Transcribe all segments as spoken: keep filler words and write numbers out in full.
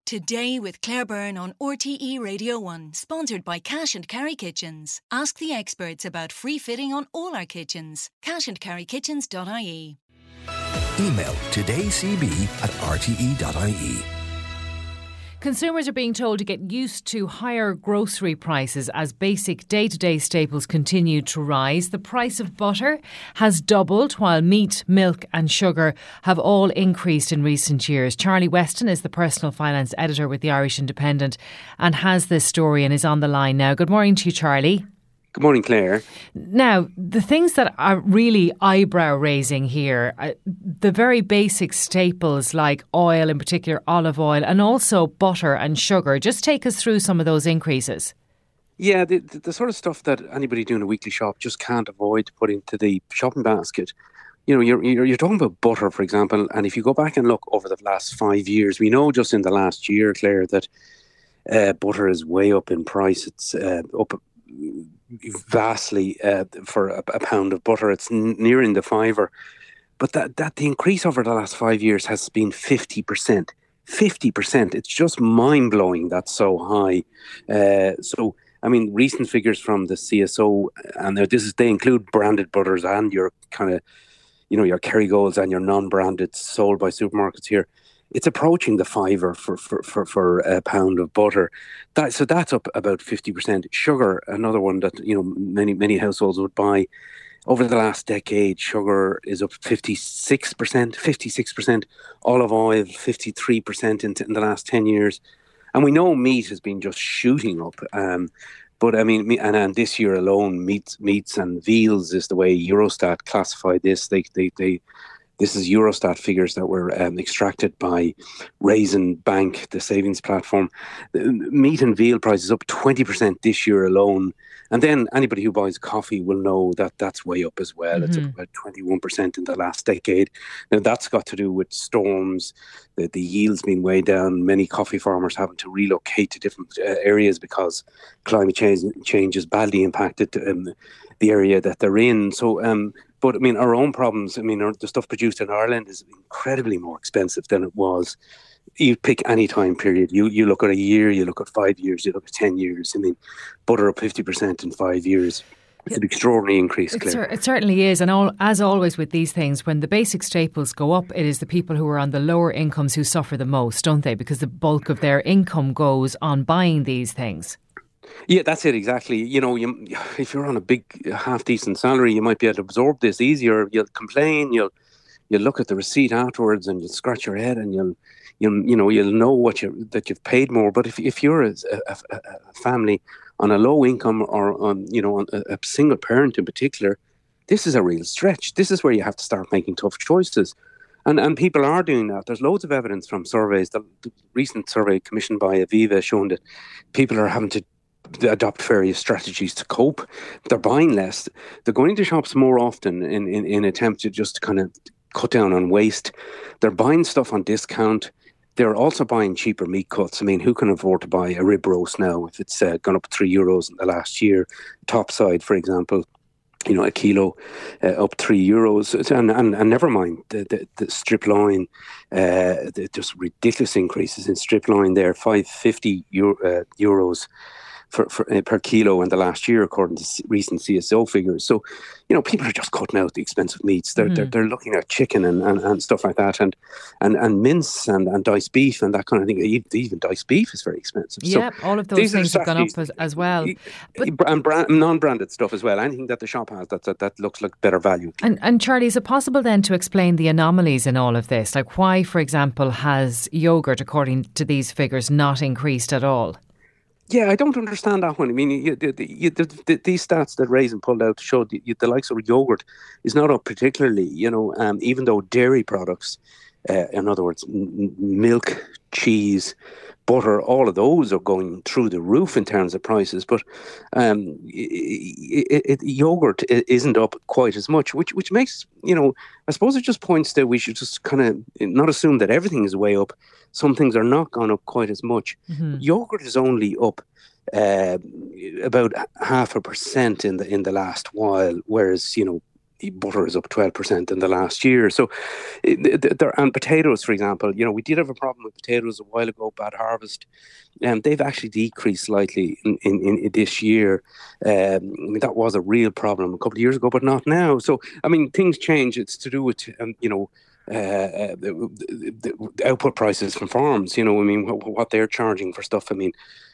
Today with Claire Byrne on R T E Radio one, sponsored by Cash and Carry Kitchens. Ask the experts about free fitting on all our kitchens. cash and carry kitchens dot I E. Email todaycb at r t e dot I E. Consumers are being told to get used to higher grocery prices as basic day-to-day staples continue to rise. The price of butter has doubled, while meat, milk and sugar have all increased in recent years. Charlie Weston is the personal finance editor with the Irish Independent and has this story and is on the line now. Good morning to you, Charlie. Good morning, Claire. Now, the things that are really eyebrow-raising here, uh, the very basic staples like oil, in particular olive oil, and also butter and sugar. Just take us through some of those increases. Yeah, the, the, the sort of stuff that anybody doing a weekly shop just can't avoid to put into the shopping basket. You know, you're, you're, you're talking about butter, for example, and if you go back and look over the last five years, we know just in the last year, Claire, that uh, butter is way up in price. It's uh, up vastly uh, for a, a pound of butter. It's n- nearing the fiver. But that, that the increase over the last five years has been fifty percent. fifty percent. It's just mind-blowing that's so high. Uh, so, I mean, recent figures from the C S O, and this is they include branded butters and your kind of, you know, your Kerrygolds and your non-branded sold by supermarkets here. It's approaching the fiver for, for, for, for a pound of butter. That, so that's up about fifty percent. Sugar, another one that, you know, many, many households would buy. Over the last decade, sugar is up fifty-six percent, fifty-six percent. Olive oil, fifty-three percent in, in the last ten years. And we know meat has been just shooting up. Um, but I mean, and, and this year alone, meats, meats and veals is the way Eurostat classified this. They, they, they, This is Eurostat figures that were um, extracted by Raisin Bank, the savings platform. The meat and veal prices up twenty percent this year alone. And then anybody who buys coffee will know that that's way up as well. Mm-hmm. It's up about twenty-one percent in the last decade. Now, that's got to do with storms, the, the yields being way down, many coffee farmers having to relocate to different uh, areas because climate change, change has badly impacted um, the area that they're in. So, um, But, I mean, our own problems, I mean, our, the stuff produced in Ireland is incredibly more expensive than it was. You pick any time period. You you look at a year, you look at five years, you look at ten years. I mean, butter up fifty percent in five years. It's an extraordinary increase, Claire. It, it certainly is. And all, as always with these things, when the basic staples go up, it is the people who are on the lower incomes who suffer the most, don't they? Because the bulk of their income goes on buying these things. Yeah, that's it, exactly. You know, you, if you're on a big, half-decent salary, you might be able to absorb this easier. You'll complain, you'll you'll look at the receipt afterwards and you'll scratch your head and you'll, you'll you know, you'll know what you that you've paid more. But if if you're a, a, a family on a low income or, on, you know, on a, a single parent in particular, this is a real stretch. This is where you have to start making tough choices. And and people are doing that. There's loads of evidence from surveys. The, the recent survey commissioned by Aviva showing that people are having to adopt various strategies to cope. They're buying less. They're going into shops more often in, in, in attempt to just kind of cut down on waste. They're buying stuff on discount. They're also buying cheaper meat cuts. I mean, who can afford to buy a rib roast now if it's uh, gone up three euros in the last year? Topside, for example, you know, a kilo uh, up three euros. And, and, and never mind the, the, the strip loin, uh, the, just ridiculous increases in strip loin there, five hundred fifty Euro, uh, euros. For, for, uh, per kilo in the last year, according to recent C S O figures. So, you know, people are just cutting out the expensive meats. They're mm. they're, they're looking at chicken and, and, and stuff like that, and and, and mince and, and diced beef and that kind of thing. Even, even diced beef is very expensive. Yeah, so all of those things have gone up as, as well. But, and brand, non-branded stuff as well. Anything that the shop has that that, that looks like better value. And, and Charlie, is it possible then to explain the anomalies in all of this? Like why, for example, has yoghurt, according to these figures, not increased at all? Yeah, I don't understand that one. I mean, you, you, you, the, the, these stats that Raisin pulled out show the, the likes of yogurt is not up particularly, you know, um, even though dairy products, uh, in other words, m- milk, cheese, butter, all of those are going through the roof in terms of prices. But um, it, it, it, yogurt isn't up quite as much, which which makes, you know, I suppose it just points to we should just kind of not assume that everything is way up. Some things are not gone up quite as much. Mm-hmm. Yogurt is only up uh, about half a percent in the in the last while, whereas, you know, butter is up twelve percent in the last year. So, it, there, and potatoes, for example, you know, we did have a problem with potatoes a while ago, bad harvest. And um, they've actually decreased slightly in, in, in this year. Um, I mean, that was a real problem a couple of years ago, but not now. So, I mean, things change. It's to do with, um, you know, uh, the, the, the output prices from farms, you know, I mean, what, what they're charging for stuff. I mean,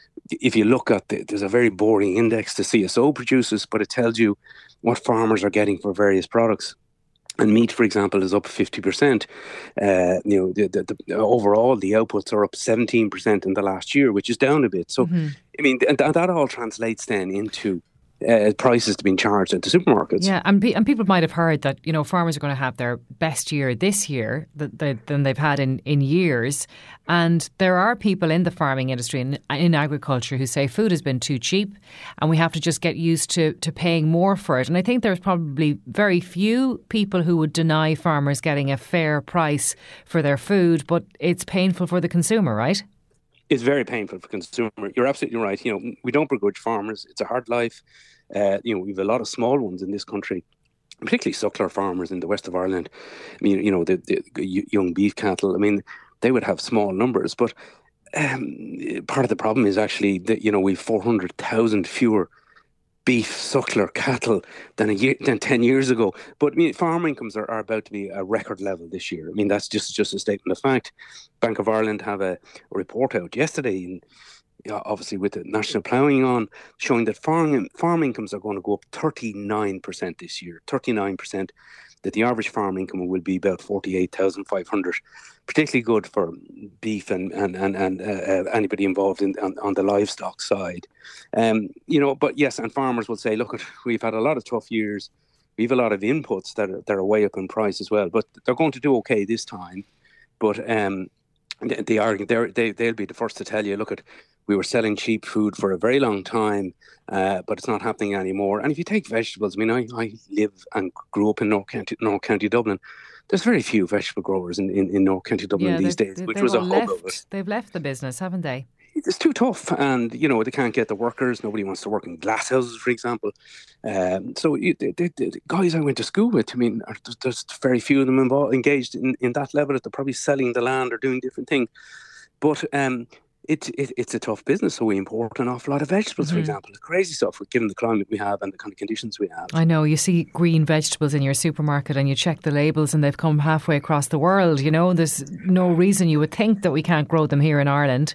if you look at the, there's a very boring index the C S O produces, but it tells you what farmers are getting for various products. And meat, for example, is up fifty percent. Uh, you know, the, the, the, overall, the outputs are up seventeen percent in the last year, which is down a bit. So, mm-hmm. I mean, and that, that all translates then into Uh, prices to being charged at the supermarkets. Yeah, and pe- and people might have heard that, you know, farmers are going to have their best year this year that they, than they've had in, in years. And there are people in the farming industry and in, in agriculture who say food has been too cheap and we have to just get used to, to paying more for it. And I think there's probably very few people who would deny farmers getting a fair price for their food, but it's painful for the consumer, right? It's very painful for consumer. You're absolutely right. You know, we don't begrudge farmers. It's a hard life. Uh, you know, we have a lot of small ones in this country, particularly suckler farmers in the west of Ireland. I mean, you know, the, the young beef cattle. I mean, they would have small numbers, but um, part of the problem is actually that, you know, we've four hundred thousand fewer beef suckler cattle than a year than ten years ago. But I mean, farm incomes are, are about to be a record level this year. I mean, that's just just a statement of fact. Bank of Ireland have a, a report out yesterday, in, obviously with the national ploughing on, showing that farm farm incomes are going to go up thirty-nine percent this year. thirty-nine percent. That the average farm income will be about forty-eight thousand five hundred. Particularly good for beef and and and, and uh, anybody involved in on, on the livestock side. Um, you know, but yes, and farmers will say, look, we've had a lot of tough years. We have a lot of inputs that are, that are way up in price as well, but they're going to do okay this time. But um, they are they they'll be the first to tell you, look, at we were selling cheap food for a very long time, uh, but it's not happening anymore. And if you take vegetables, I mean, I, I live and grew up in North County, North County Dublin. There's very few vegetable growers in, in, in North County Dublin yeah, these days, they, which was a left, hub of it. They've left the business, haven't they? It's too tough, and you know they can't get the workers. Nobody wants to work in glass houses, for example. Um, so you, the, the, the guys I went to school with, I mean, are, there's very few of them involved, engaged in, in that level. They're probably selling the land or doing different things. But um, it, it, it's a tough business, so we import an awful lot of vegetables, mm-hmm. for example. It's crazy stuff, given the climate we have and the kind of conditions we have. I know, you see green vegetables in your supermarket and you check the labels and they've come halfway across the world, you know. There's no reason you would think that we can't grow them here in Ireland.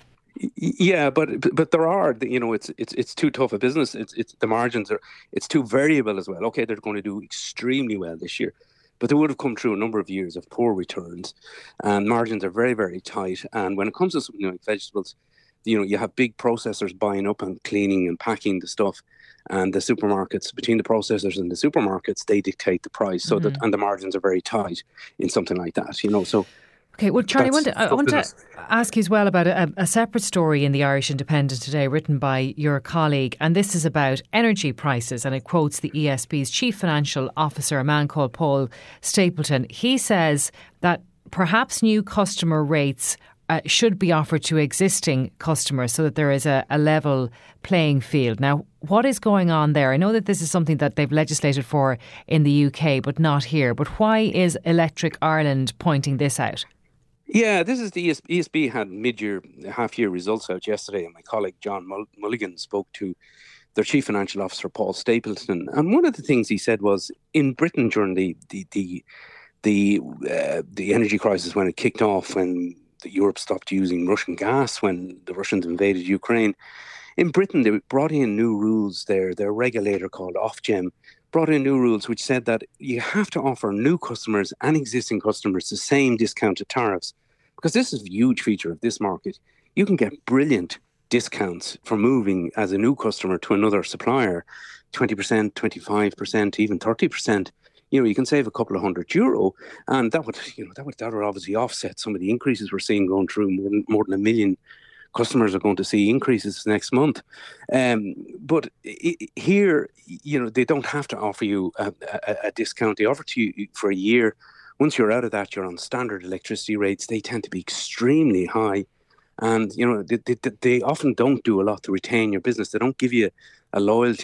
Yeah, but but there are, you know, it's it's it's too tough a business. It's it's the margins are it's too variable as well. Okay, they're going to do extremely well this year, but they would have come through a number of years of poor returns, and margins are very very tight. And when it comes to something like vegetables, you know, you have big processors buying up and cleaning and packing the stuff, and the supermarkets, between the processors and the supermarkets, they dictate the price. So mm-hmm. that and the margins are very tight in something like that. You know, so. Okay, well, Charlie, I want, to, I want to ask you as well about a, a separate story in the Irish Independent today written by your colleague, and this is about energy prices, and it quotes the E S B's chief financial officer, a man called Paul Stapleton. He says that perhaps new customer rates uh, should be offered to existing customers so that there is a, a level playing field. Now, what is going on there? I know that this is something that they've legislated for in the U K, but not here. But why is Electric Ireland pointing this out? Yeah, this is the E S B had mid-year, half-year results out yesterday, and my colleague John Mulligan spoke to their chief financial officer Paul Stapleton, and one of the things he said was in Britain during the the the the, uh, the energy crisis, when it kicked off, when Europe stopped using Russian gas, when the Russians invaded Ukraine, in Britain they brought in new rules there. Their regulator called Ofgem brought in new rules which said that you have to offer new customers and existing customers the same discounted tariffs, because this is a huge feature of this market. You can get brilliant discounts for moving as a new customer to another supplier, twenty percent, twenty-five percent, even thirty percent. You know, you can save a couple of hundred euro, and that would, you know, that would that would obviously offset some of the increases we're seeing going through. More than, more than a million customers are going to see increases next month. Um, but it, here, you know, they don't have to offer you a, a, a discount. They offer to you for a year. Once you're out of that, you're on standard electricity rates. They tend to be extremely high. And, you know, they, they, they often don't do a lot to retain your business. They don't give you a loyalty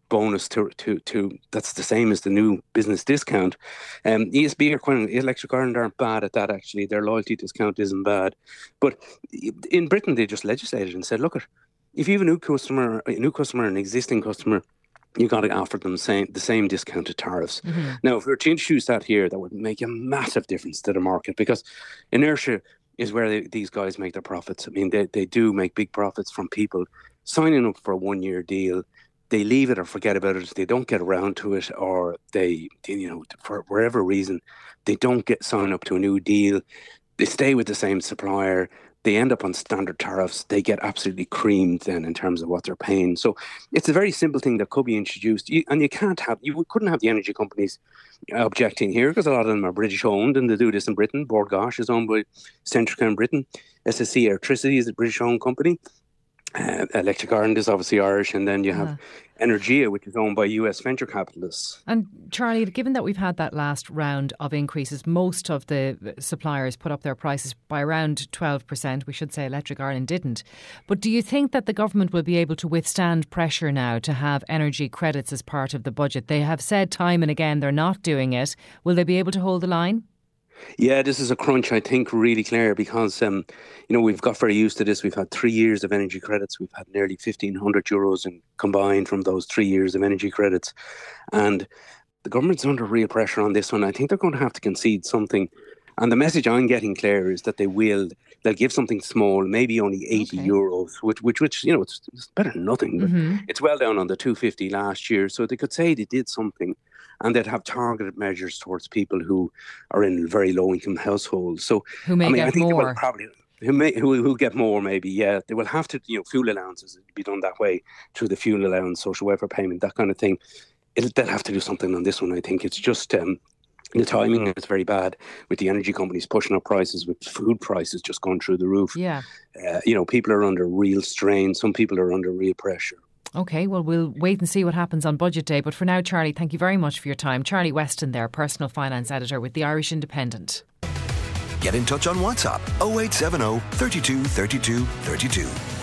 bonus to to to that's the same as the new business discount. Um, E S B are quite, Electric Ireland aren't bad at that actually. Their loyalty discount isn't bad, but in Britain they just legislated and said, look, if you have a new customer, a new customer, an existing customer, you got to offer them the same, the same discounted tariffs. Mm-hmm. Now, if we were to introduce that here, that would make a massive difference to the market, because inertia is where they, these guys make their profits. I mean, they they do make big profits from people signing up for a one-year deal. They leave it or forget about it. They don't get around to it, or they, you know, for whatever reason, they don't get signed up to a new deal. They stay with the same supplier. They end up on standard tariffs. They get absolutely creamed then in terms of what they're paying. So it's a very simple thing that could be introduced. You, and you can't have, you couldn't have the energy companies objecting here, because a lot of them are British owned and they do this in Britain. Bord Gáis is owned by Centrica in Britain. S S E Electricity is a British owned company. Uh, Electric Ireland is obviously Irish, and then you have uh. Energia, which is owned by U S venture capitalists. And Charlie, given that we've had that last round of increases, most of the suppliers put up their prices by around twelve percent. We should say Electric Ireland didn't. But do you think that the government will be able to withstand pressure now to have energy credits as part of the budget? They have said time and again they're not doing it. Will they be able to hold the line? Yeah, this is a crunch, I think, really, Claire, because, um, you know, we've got very used to this. We've had three years of energy credits. We've had nearly fifteen hundred euros in combined from those three years of energy credits. And the government's under real pressure on this one. I think they're going to have to concede something. And the message I'm getting, Claire, is that they will, they'll give something small, maybe only eighty okay. euros, which, which, which, you know, it's, it's better than nothing. But mm-hmm. It's well down on the two fifty last year. So they could say they did something. And they'd have targeted measures towards people who are in very low-income households. So who may I mean, get I think more. They will probably who may who who get more maybe. Yeah, they will have to. You know, fuel allowances be done that way through the fuel allowance, social welfare payment, that kind of thing. It'll, they'll have to do something on this one. I think it's just um, the timing is very bad with the energy companies pushing up prices, with food prices just going through the roof. Yeah, uh, you know, people are under real strain. Some people are under real pressure. OK, well, we'll wait and see what happens on Budget Day. But for now, Charlie, thank you very much for your time. Charlie Weston there, personal finance editor with the Irish Independent. Get in touch on WhatsApp oh eight seven oh, three two, three two, three two.